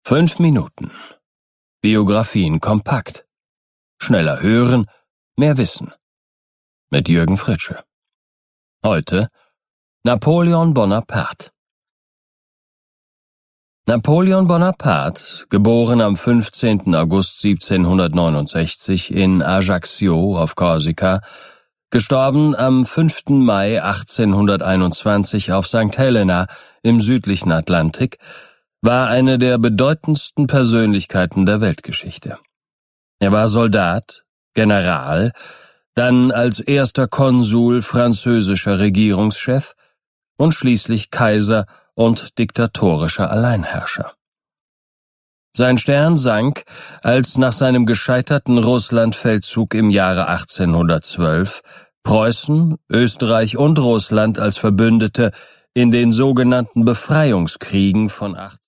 5 Minuten. Biografien kompakt. Schneller hören, mehr wissen. Mit Jürgen Fritsche. Heute Napoleon Bonaparte. Napoleon Bonaparte, geboren am 15. August 1769 in Ajaccio auf Korsika, gestorben am 5. Mai 1821 auf St. Helena im südlichen Atlantik, war eine der bedeutendsten Persönlichkeiten der Weltgeschichte. Er war Soldat, General, dann als erster Konsul französischer Regierungschef und schließlich Kaiser und diktatorischer Alleinherrscher. Sein Stern sank, als nach seinem gescheiterten Russlandfeldzug im Jahre 1812 Preußen, Österreich und Russland als Verbündete in den sogenannten Befreiungskriegen von